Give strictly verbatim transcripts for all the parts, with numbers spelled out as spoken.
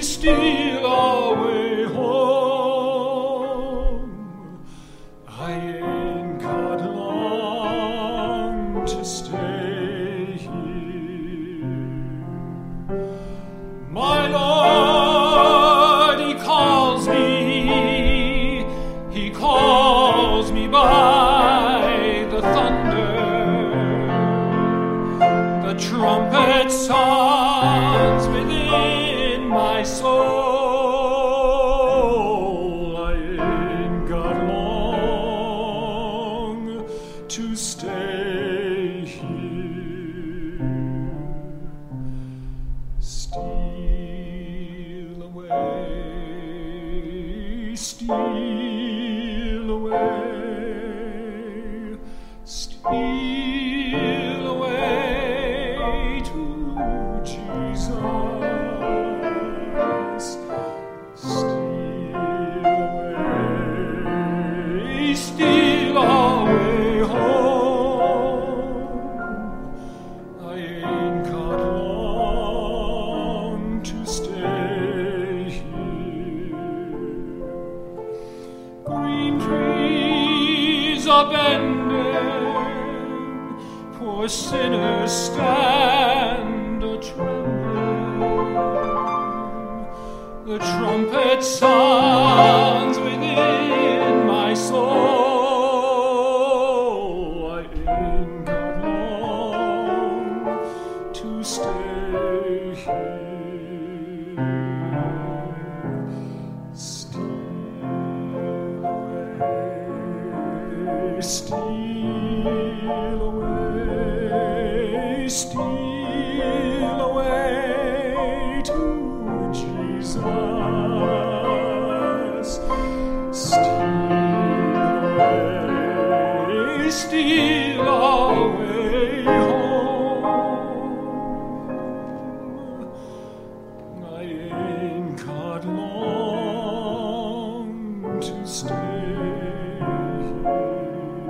steal away home. I ain't got long to stay here. My Lord, he calls me, he calls me by the thunder. The trumpet sounds within my soul. I ain't got long to stay here. Steal away, steal away, steal away to Jesus. Steal away, steal away home. I ain't got long to stay here. Green trees are bending, poor sinners stand a-trembling. The trumpet sounds within my soul. I ain't got long to stay here. Steal away, steal away, steal away to Jesus. Steal away, steal away home. I ain't got long to stay here.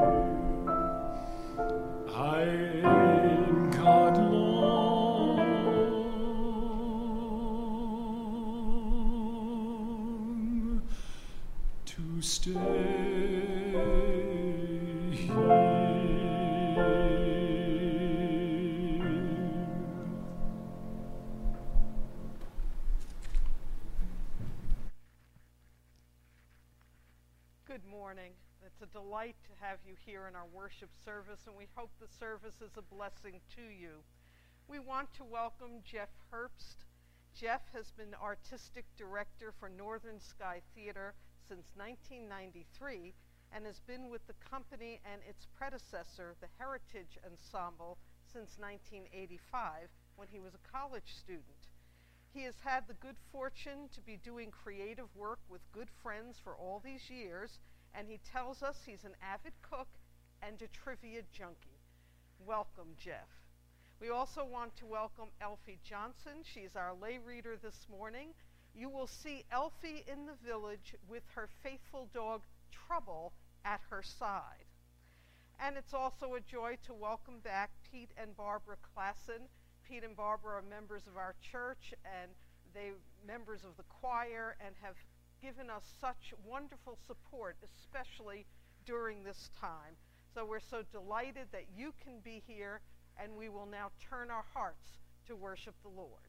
I ain't got long to stay here. Good morning. It's a delight to have you here in our worship service, and we hope the service is a blessing to you. We want to welcome Jeff Herbst. Jeff has been artistic director for Northern Sky Theater since nineteen ninety-three and has been with the company and its predecessor, the Heritage Ensemble, since nineteen eighty-five when he was a college student. He has had the good fortune to be doing creative work with good friends for all these years, and he tells us he's an avid cook and a trivia junkie. Welcome, Jeff. We also want to welcome Elfie Johnson. She's our lay reader this morning. You will see Elfie in the village with her faithful dog, Trouble, at her side. And it's also a joy to welcome back Pete and Barbara Klassen. Pete and Barbara are members of our church, and they members of the choir, and have given us such wonderful support, especially during this time. So we're so delighted that you can be here, and we will now turn our hearts to worship the Lord.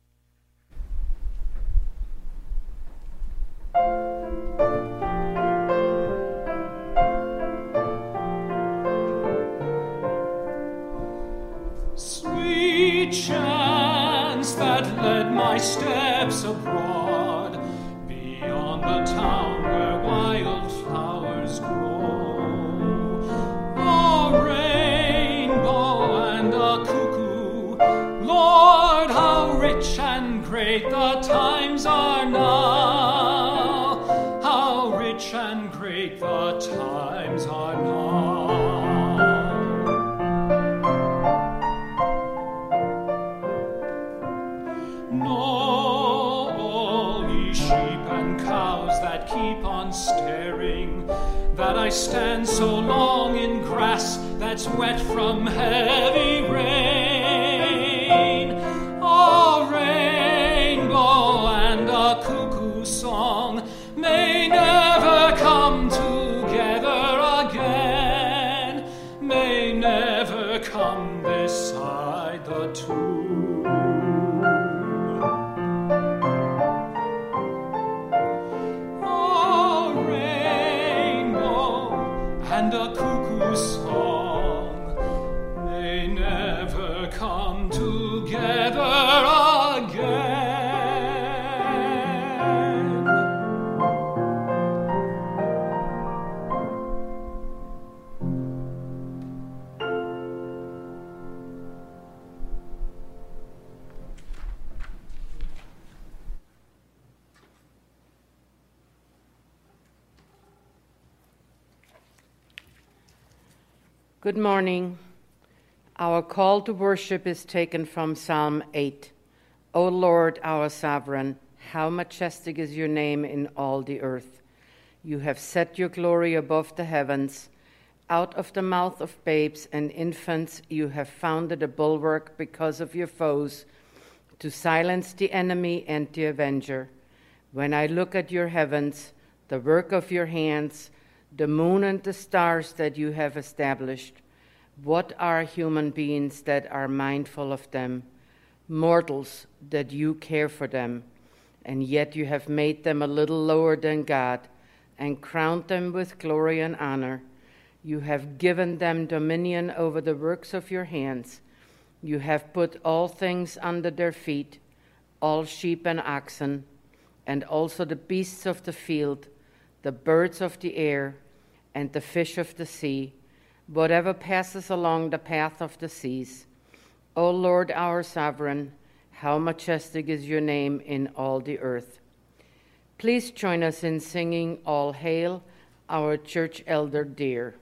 Sweet chance that led my steps abroad, beyond the town where wildflowers grow. A rainbow and a cuckoo, Lord, how rich and great the times are now. How rich and great the times are now. Keep on staring, that I stand so long in grass that's wet from heavy rain. A rainbow and a too. A rainbow and a cuckoo song, they never come together again. Good morning. Our call to worship is taken from Psalm eight. O Lord, our sovereign, how majestic is your name in all the earth. You have set your glory above the heavens. Out of the mouth of babes and infants you have founded a bulwark because of your foes, to silence the enemy and the avenger. When I look at your heavens, the work of your hands, the moon and the stars that you have established, what are human beings that are mindful of them, mortals that you care for them, and yet you have made them a little lower than God and crowned them with glory and honor. You have given them dominion over the works of your hands. You have put all things under their feet, all sheep and oxen, and also the beasts of the field, the birds of the air, and the fish of the sea, whatever passes along the path of the seas. O Lord, our sovereign, how majestic is your name in all the earth. Please join us in singing All Hail, our church elder dear.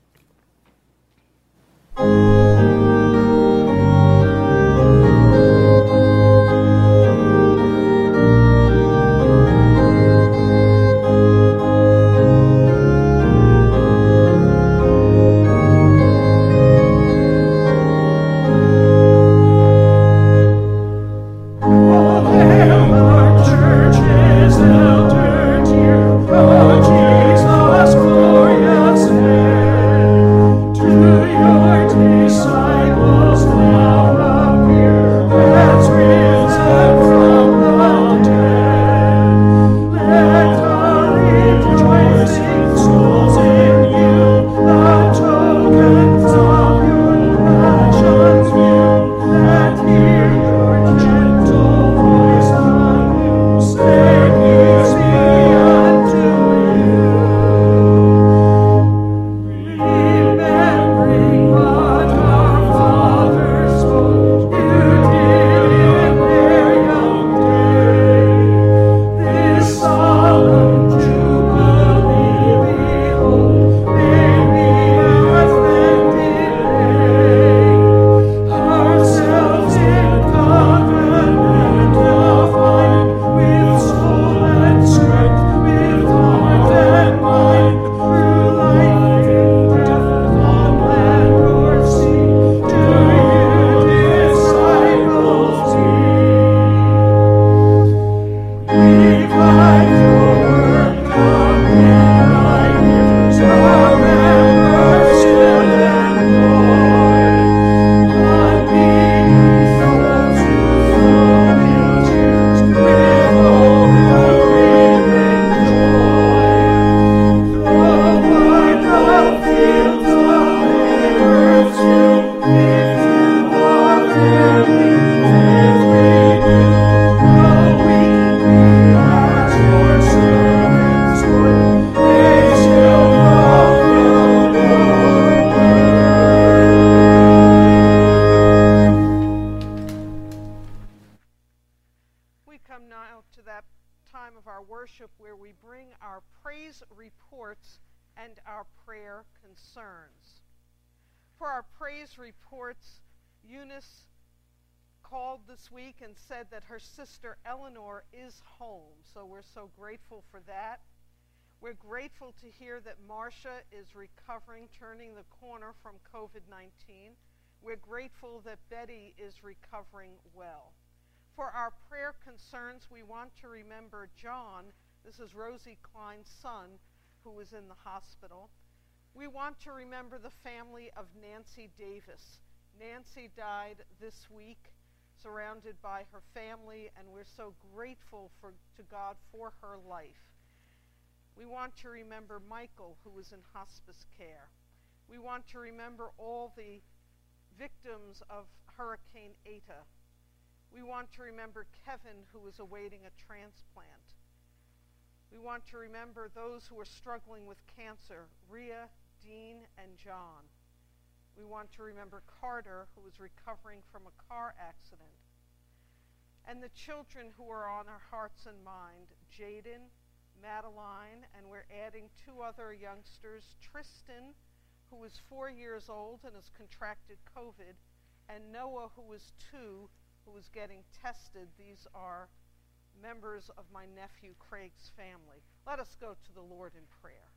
Sister Eleanor is home, so we're so grateful for that. We're grateful to hear that Marcia is recovering, turning the corner from covid nineteen. We're grateful that Betty is recovering well. For our prayer concerns, we want to remember John. This is Rosie Klein's son, who was in the hospital. We want to remember the family of Nancy Davis. Nancy died this week, surrounded by her family, and we're so grateful for, to God for her life. We want to remember Michael, who was in hospice care. We want to remember all the victims of Hurricane Eta. We want to remember Kevin, who is awaiting a transplant. We want to remember those who are struggling with cancer, Rhea, Dean, and John. We want to remember Carter, who is recovering from a car accident. And the children who are on our hearts and mind, Jaden, Madeline, and we're adding two other youngsters, Tristan, who is four years old and has contracted COVID, and Noah, who is two, who is getting tested. These are members of my nephew Craig's family. Let us go to the Lord in prayer.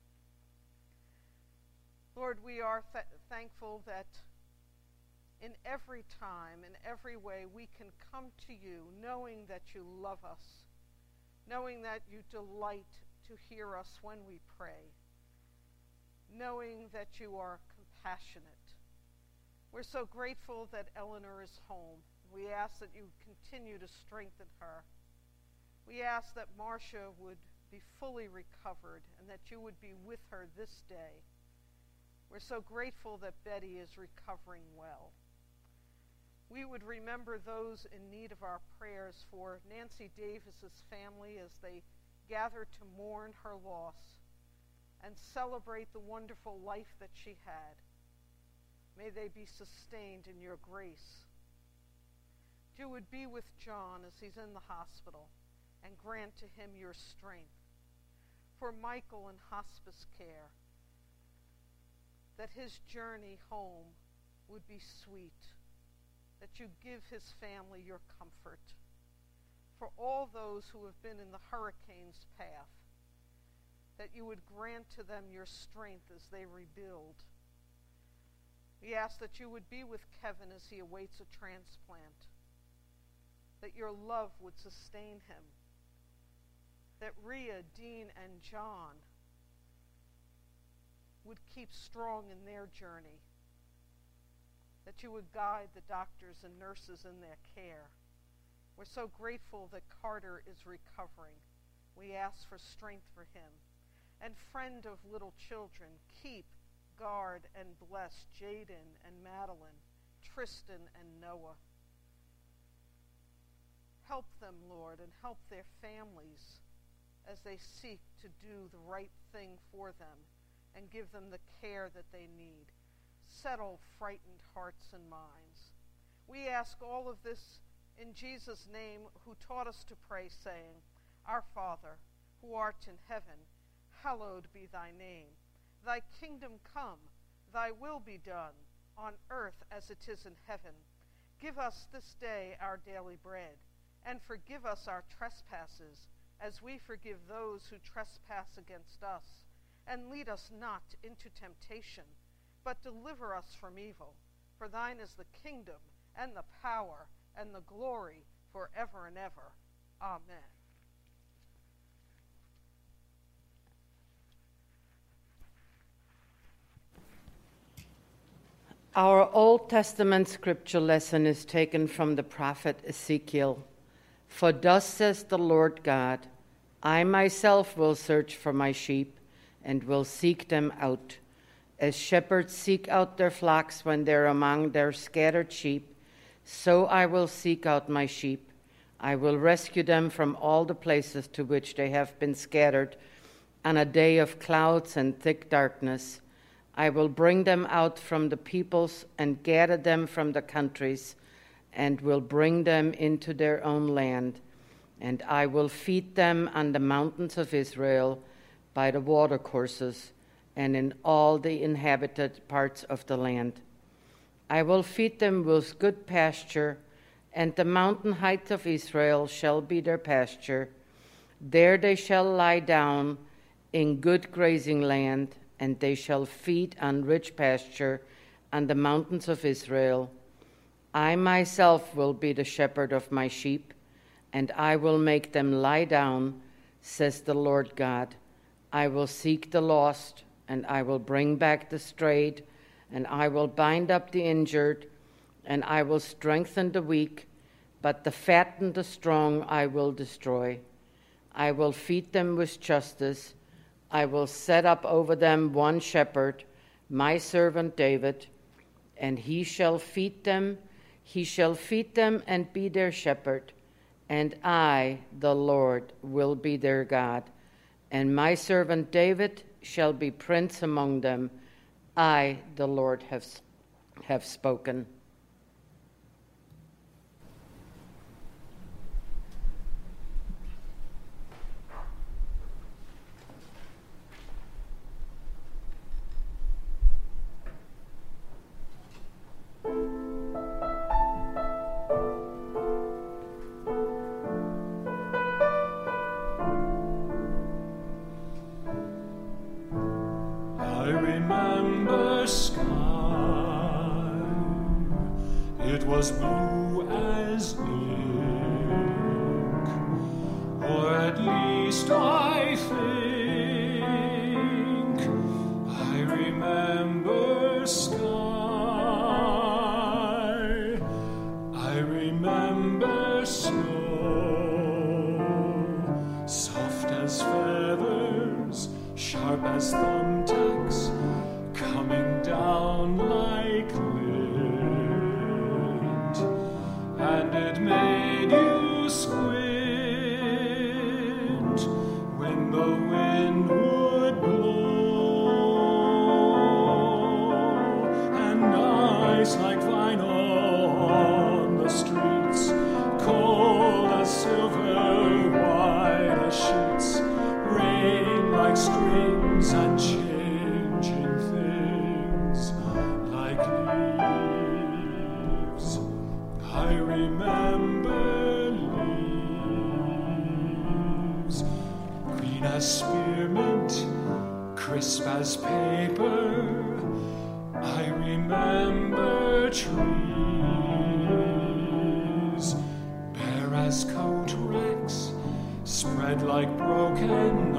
Lord, we are th- thankful that in every time, in every way, we can come to you knowing that you love us, knowing that you delight to hear us when we pray, knowing that you are compassionate. We're so grateful that Eleanor is home. We ask that you continue to strengthen her. We ask that Marcia would be fully recovered and that you would be with her this day. We're so grateful that Betty is recovering well. We would remember those in need of our prayers for Nancy Davis's family as they gather to mourn her loss and celebrate the wonderful life that she had. May they be sustained in your grace. You would be with John as he's in the hospital and grant to him your strength. For Michael in hospice care, that his journey home would be sweet, that you give his family your comfort. For all those who have been in the hurricane's path, that you would grant to them your strength as they rebuild. We ask that you would be with Kevin as he awaits a transplant, that your love would sustain him, that Rhea, Dean, and John would keep strong in their journey, that you would guide the doctors and nurses in their care. We're so grateful that Carter is recovering. We ask for strength for him. And friend of little children, keep, guard, and bless Jaden and Madeline, Tristan and Noah. Help them, Lord, and help their families as they seek to do the right thing for them and give them the care that they need. Settle frightened hearts and minds. We ask all of this in Jesus' name, who taught us to pray, saying, Our Father, who art in heaven, hallowed be thy name. Thy kingdom come, thy will be done, on earth as it is in heaven. Give us this day our daily bread, and forgive us our trespasses, as we forgive those who trespass against us. And lead us not into temptation, but deliver us from evil. For thine is the kingdom, and the power, and the glory, forever and ever. Amen. Our Old Testament scripture lesson is taken from the prophet Ezekiel. For thus says the Lord God, I myself will search for my sheep and will seek them out. As shepherds seek out their flocks when they're among their scattered sheep, so I will seek out my sheep. I will rescue them from all the places to which they have been scattered on a day of clouds and thick darkness. I will bring them out from the peoples and gather them from the countries, and will bring them into their own land. And I will feed them on the mountains of Israel, by the watercourses, and in all the inhabited parts of the land. I will feed them with good pasture, and the mountain heights of Israel shall be their pasture. There they shall lie down in good grazing land, and they shall feed on rich pasture on the mountains of Israel. I myself will be the shepherd of my sheep, and I will make them lie down, says the Lord God. I will seek the lost, and I will bring back the strayed, and I will bind up the injured, and I will strengthen the weak, but the fat and the strong I will destroy. I will feed them with justice. I will set up over them one shepherd, my servant David, and he shall feed them. He shall feed them and be their shepherd, and I, the Lord, will be their God. And my servant David shall be prince among them. I, the Lord, have, have spoken. Was blue as ink, or at least I think I remember sky, I remember snow, soft as feathers, sharp as thumbtacks, coming down like and it made you squint when the wind would blow, and ice like vinyl on the streets, cold as silver, white as sheets, rain like strings and changing things like leaves. I remember leaves, green as spearmint, crisp as paper. I remember trees, bare as coat racks, spread like broken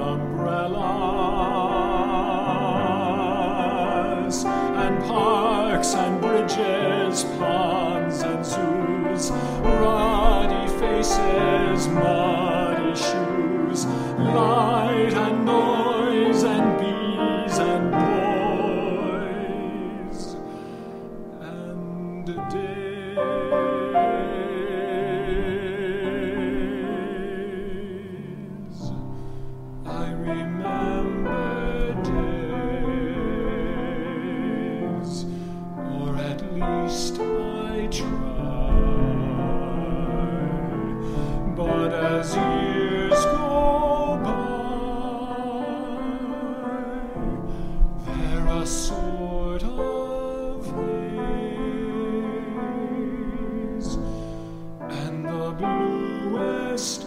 umbrellas, and parks and bridges, ponds and zoos, ruddy faces, muddy shoes, light and noise and bees and boys and days. I remember days, or at least I try. But as years go by, they're a sort of haze, and the bluest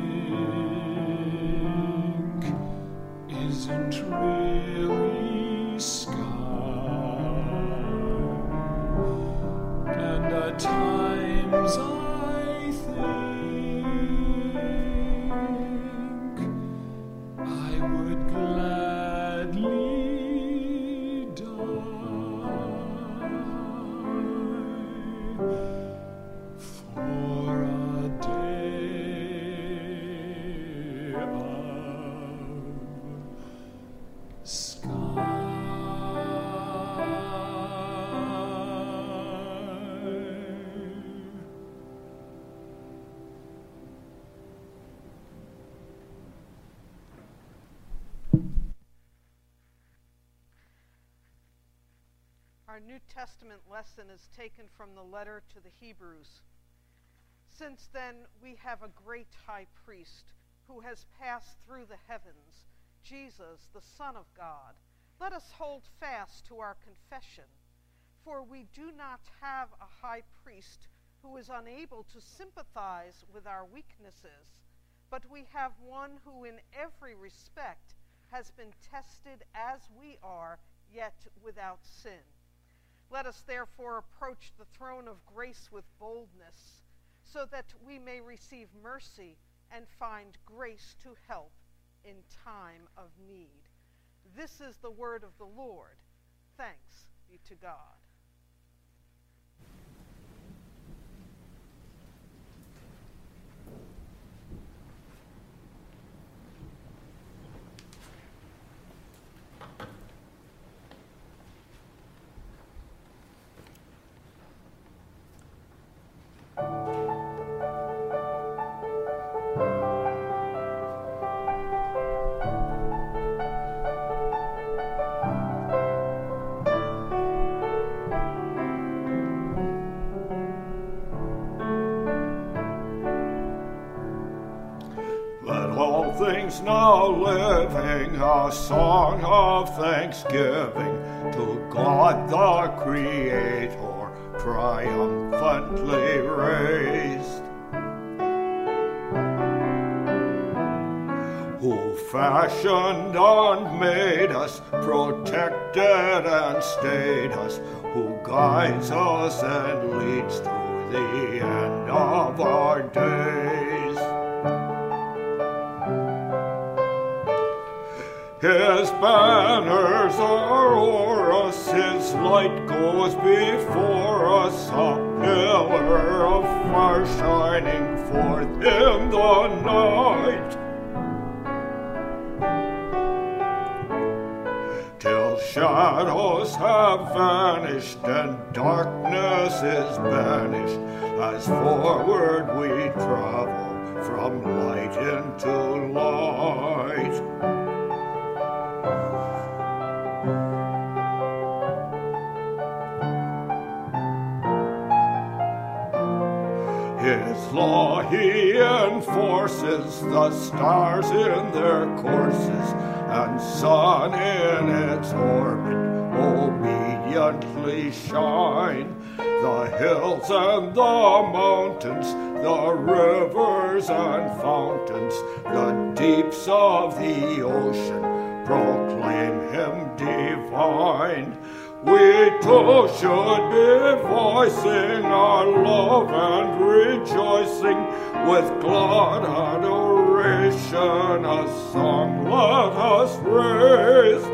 ink isn't really sky. And at times I think I would gladly die for a day of sky. Our New Testament lesson is taken from the letter to the Hebrews. Since then, we have a great high priest who has passed through the heavens, Jesus, the Son of God. Let us hold fast to our confession, for we do not have a high priest who is unable to sympathize with our weaknesses, but we have one who in every respect has been tested as we are, yet without sin. Let us therefore approach the throne of grace with boldness, so that we may receive mercy and find grace to help in time of need. This is the word of the Lord. Thanks be to God. Let all things now living a song of thanksgiving to God the Creator, triumphantly raised, who fashioned and made us, protected and stayed us, who guides us and leads to the end of our days. His banners are o'er us, his light goes before us, a pillar of fire shining forth in the night, till shadows have vanished and darkness is banished, as forward we travel from light into light. His law he enforces, the stars in their courses, and sun in its orbit obediently shine. The hills and the mountains, the rivers and fountains, the deeps of the ocean proclaim him divine. We too should be voicing our love and rejoicing with glad adoration, a song let us raise,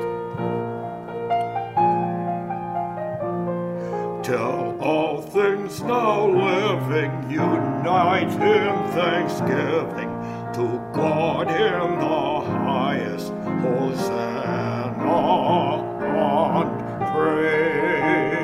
till all things now living unite in thanksgiving to God in the highest. Hosanna and praise.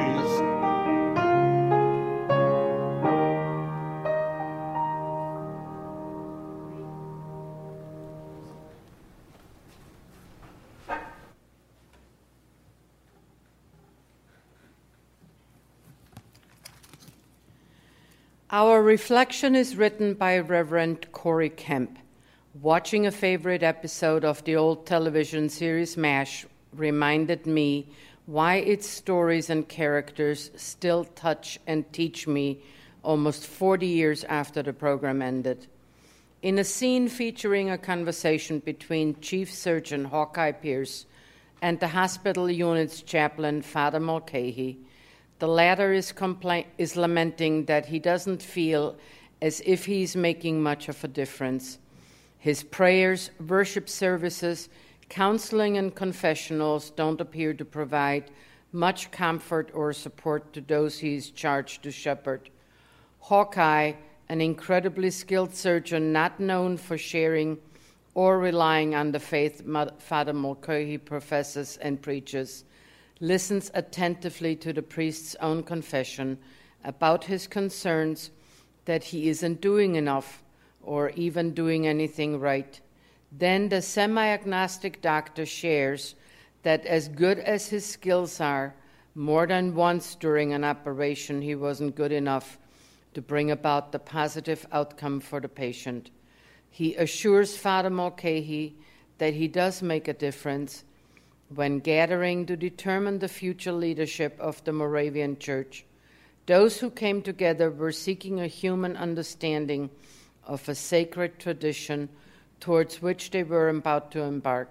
Our reflection is written by Reverend Corey Kemp. Watching a favorite episode of the old television series MASH reminded me why its stories and characters still touch and teach me almost forty years after the program ended. In a scene featuring a conversation between Chief Surgeon Hawkeye Pierce and the hospital unit's chaplain, Father Mulcahy, the latter is, compla- is lamenting that he doesn't feel as if he's making much of a difference. His prayers, worship services, counseling, and confessionals don't appear to provide much comfort or support to those he is charged to shepherd. Hawkeye, an incredibly skilled surgeon not known for sharing or relying on the faith Father Mulcahy professes and preaches, listens attentively to the priest's own confession about his concerns that he isn't doing enough or even doing anything right. Then the semi-agnostic doctor shares that as good as his skills are, more than once during an operation he wasn't good enough to bring about the positive outcome for the patient. He assures Father Mulcahy that he does make a difference when gathering to determine the future leadership of the Moravian Church. Those who came together were seeking a human understanding of a sacred tradition towards which they were about to embark.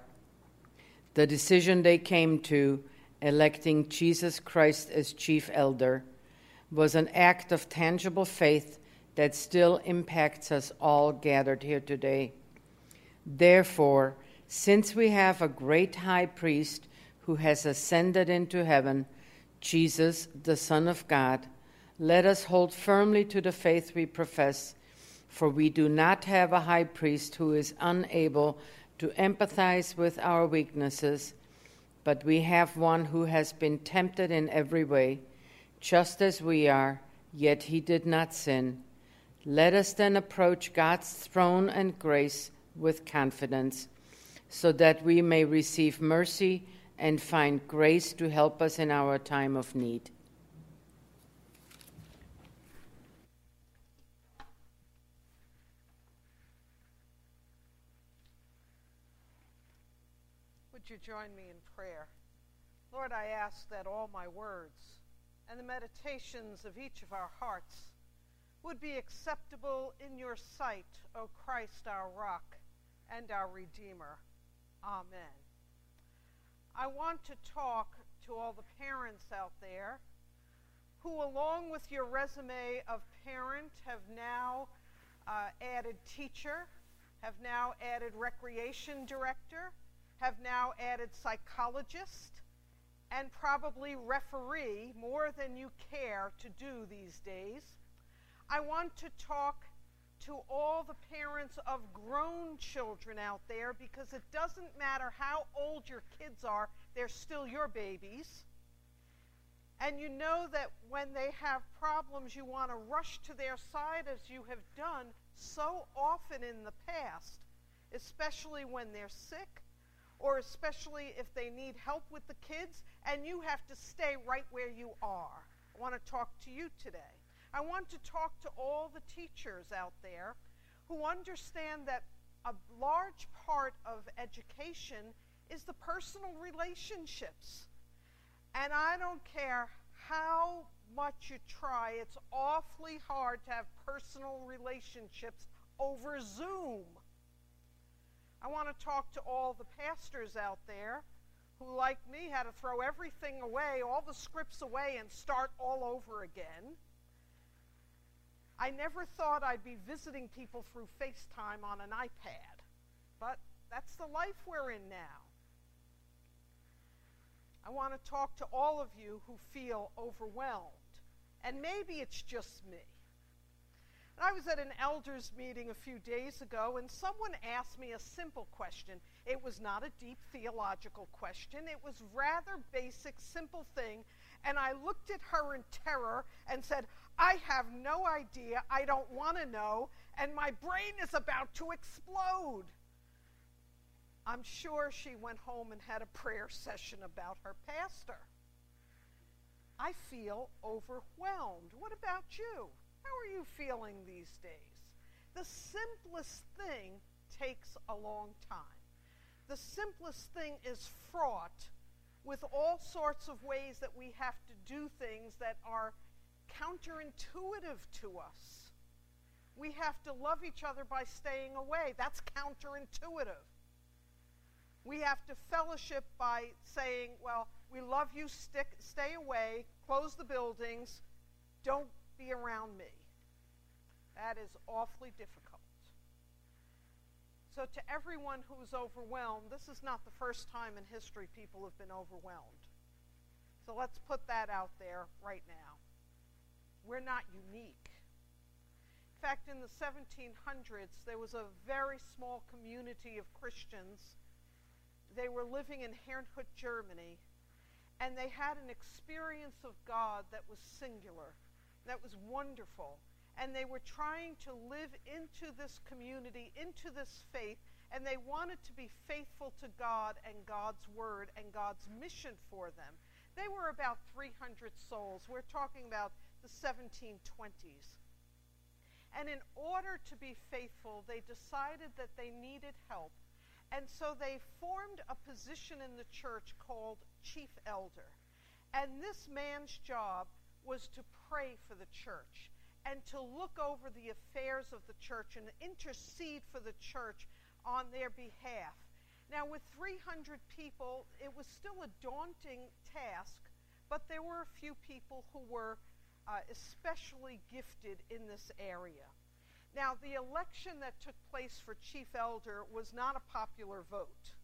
The decision they came to, electing Jesus Christ as chief elder, was an act of tangible faith that still impacts us all gathered here today. Therefore, since we have a great high priest who has ascended into heaven, Jesus, the Son of God, let us hold firmly to the faith we profess, for we do not have a high priest who is unable to empathize with our weaknesses, but we have one who has been tempted in every way, just as we are, yet he did not sin. Let us then approach God's throne and grace with confidence, so that we may receive mercy and find grace to help us in our time of need. Would you join me in prayer? Lord, I ask that all my words and the meditations of each of our hearts would be acceptable in your sight, O Christ, our rock and our Redeemer. Amen. I want to talk to all the parents out there who, along with your resume of parent, have now uh, added teacher, have now added recreation director, have now added psychologist, and probably referee, more than you care to do these days. I want to talk to all the parents of grown children out there, because it doesn't matter how old your kids are, they're still your babies. And you know that when they have problems, you want to rush to their side, as you have done so often in the past, especially when they're sick, or especially if they need help with the kids, and you have to stay right where you are. I want to talk to you today. I want to talk to all the teachers out there who understand that a large part of education is the personal relationships. And I don't care how much you try, it's awfully hard to have personal relationships over Zoom. I want to talk to all the pastors out there who, like me, had to throw everything away, all the scripts away, and start all over again. I never thought I'd be visiting people through FaceTime on an iPad, but that's the life we're in now. I want to talk to all of you who feel overwhelmed, and maybe it's just me. I was at an elders meeting a few days ago, and someone asked me a simple question. It was not a deep theological question. It was rather basic, simple thing, and I looked at her in terror and said, I have no idea, I don't want to know, and my brain is about to explode. I'm sure she went home and had a prayer session about her pastor. I feel overwhelmed. What about you? How are you feeling these days? The simplest thing takes a long time. The simplest thing is fraught with all sorts of ways that we have to do things that are counterintuitive to us. We have to love each other by staying away. That's counterintuitive. We have to fellowship by saying, well, we love you, stick, stay away, close the buildings, don't be around me. That is awfully difficult. So to everyone who's overwhelmed, this is not the first time in history people have been overwhelmed. So let's put that out there right now. We're not unique. In fact, in the seventeen hundreds, there was a very small community of Christians. They were living in Herrnhut, Germany, and they had an experience of God that was singular, that was wonderful. And they were trying to live into this community, into this faith, and they wanted to be faithful to God and God's word and God's mission for them. They were about three hundred souls. We're talking about the seventeen twenties. And in order to be faithful, they decided that they needed help. And so they formed a position in the church called chief elder. And this man's job was to pray for the church and to look over the affairs of the church and intercede for the church on their behalf. Now, with three hundred people, it was still a daunting task, but there were a few people who were uh, especially gifted in this area. Now, the election that took place for chief elder was not a popular vote.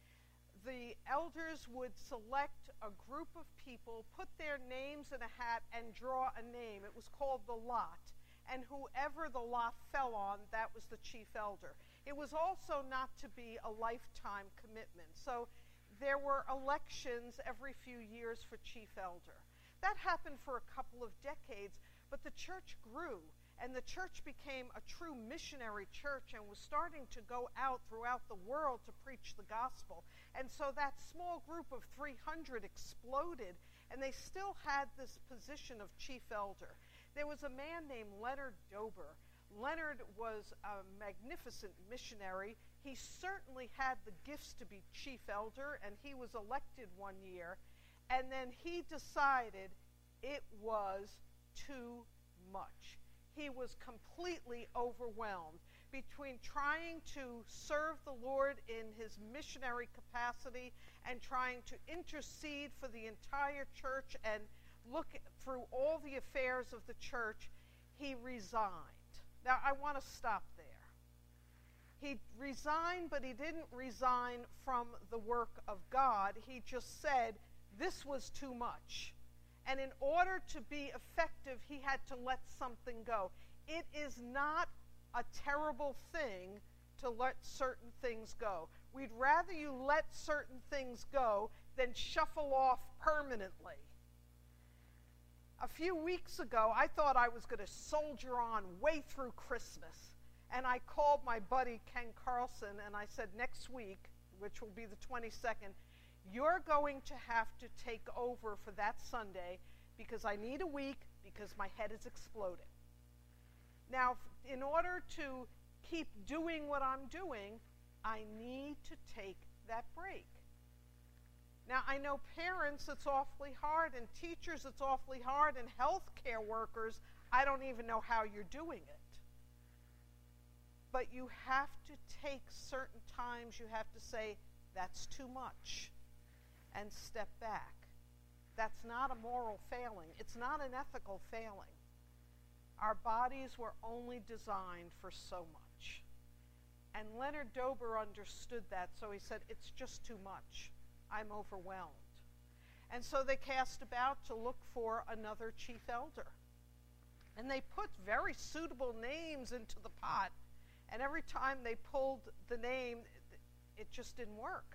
The elders would select a group of people, put their names in a hat, and draw a name. It was called the lot. And whoever the lot fell on, that was the chief elder. It was also not to be a lifetime commitment. So there were elections every few years for chief elder. That happened for a couple of decades, but the church grew. And the church became a true missionary church and was starting to go out throughout the world to preach the gospel. And so that small group of three hundred exploded, and they still had this position of chief elder. There was a man named Leonard Dober. Leonard was a magnificent missionary. He certainly had the gifts to be chief elder, and he was elected one year, and then he decided it was too much. He was completely overwhelmed between trying to serve the Lord in his missionary capacity and trying to intercede for the entire church and look through all the affairs of the church. He resigned. Now, I want to stop there. He resigned, but he didn't resign from the work of God. He just said this was too much. And in order to be effective, he had to let something go. It is not a terrible thing to let certain things go. We'd rather you let certain things go than shuffle off permanently. A few weeks ago, I thought I was going to soldier on way through Christmas. And I called my buddy Ken Carlson and I said, next week, which will be the twenty-second, you're going to have to take over for that Sunday because I need a week because my head is exploding. Now, in order to keep doing what I'm doing, I need to take that break. Now, I know parents, it's awfully hard, and teachers, it's awfully hard, and healthcare workers, I don't even know how you're doing it. But you have to take certain times, you have to say, that's too much, and step back. That's not a moral failing. It's not an ethical failing. Our bodies were only designed for so much. And Leonard Dober understood that, so he said, it's just too much. I'm overwhelmed. And so they cast about to look for another chief elder. And they put very suitable names into the pot. And every time they pulled the name, it just didn't work.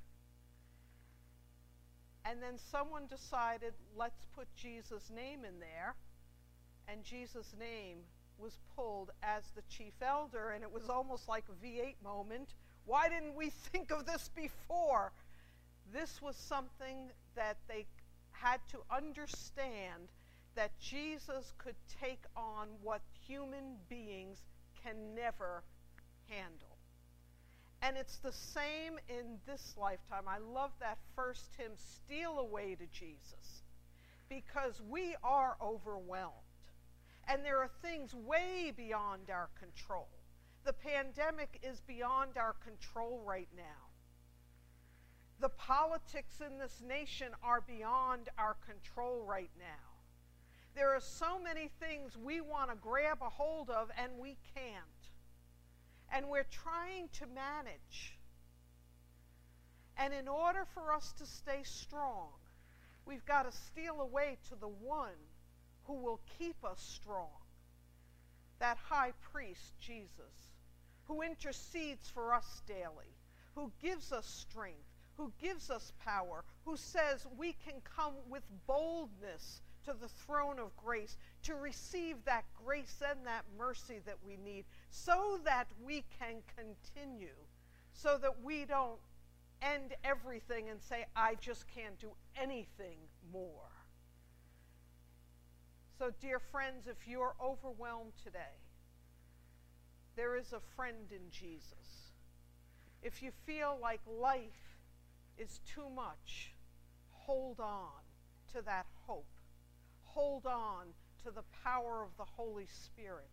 And then someone decided, let's put Jesus' name in there. And Jesus' name was pulled as the chief elder, and it was almost like a V eight moment. Why didn't we think of this before? This was something that they had to understand, that Jesus could take on what human beings can never handle. And it's the same in this lifetime. I love that first hymn, Steal Away to Jesus, because we are overwhelmed. And there are things way beyond our control. The pandemic is beyond our control right now. The politics in this nation are beyond our control right now. There are so many things we want to grab a hold of and we can't. And we're trying to manage. And in order for us to stay strong, we've got to steal away to the one who will keep us strong. That high priest, Jesus, who intercedes for us daily, who gives us strength, who gives us power, who says we can come with boldness to the throne of grace to receive that grace and that mercy that we need, so that we can continue, so that we don't end everything and say, I just can't do anything more. So, dear friends, if you're overwhelmed today, there is a friend in Jesus. If you feel like life is too much, hold on to that hope. Hold on to the power of the Holy Spirit.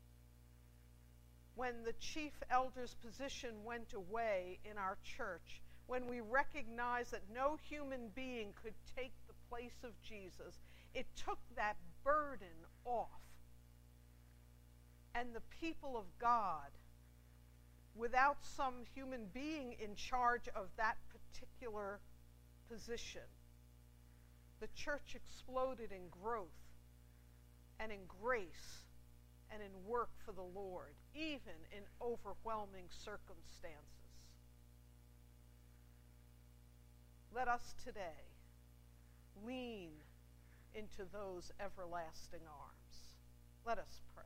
When the chief elder's position went away in our church, when we recognized that no human being could take the place of Jesus, it took that burden off. And the people of God, without some human being in charge of that particular position, the church exploded in growth and in grace and in work for the Lord, even in overwhelming circumstances. Let us today lean into those everlasting arms. Let us pray.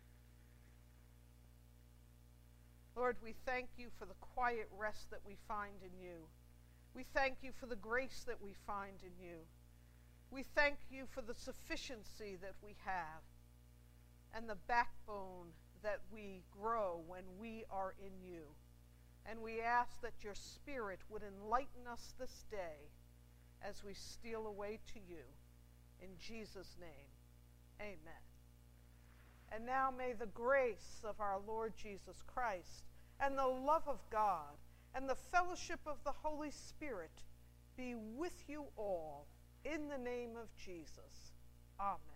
Lord, we thank you for the quiet rest that we find in you. We thank you for the grace that we find in you. We thank you for the sufficiency that we have and the backbone that we grow when we are in you. And we ask that your Spirit would enlighten us this day as we steal away to you. In Jesus' name, amen. And now may the grace of our Lord Jesus Christ and the love of God and the fellowship of the Holy Spirit be with you all in the name of Jesus. Amen.